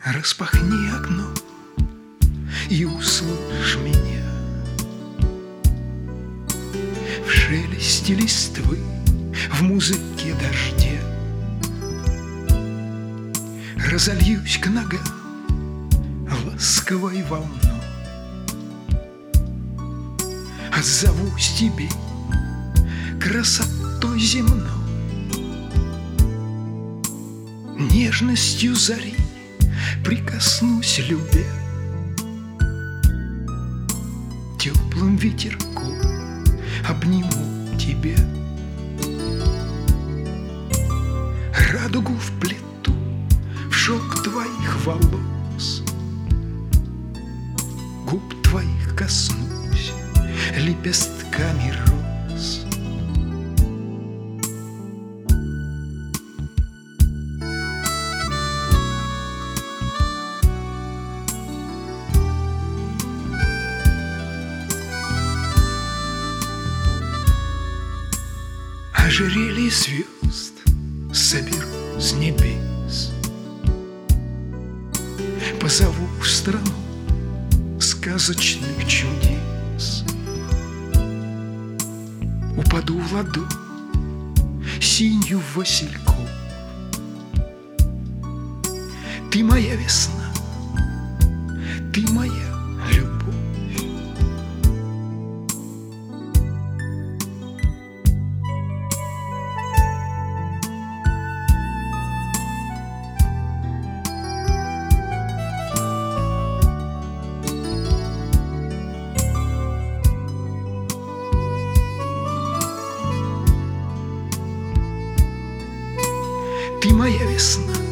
Распахни окно и услышь меня в шелесте листвы, в музыке дождя. Разольюсь к ногам ласковой волной, отзовусь тебе красотой земной, нежностью зари прикоснусь, любя, теплым ветерком обниму тебя. Радугу вплету в шелк твоих волос, губ твоих коснусь лепестками роз. Ожерелье звезд соберу с небес, позову в страну сказочных чудес. Упаду в ладонь синью васильков. Ты моя весна, ты моя любовь. Ты моя весна,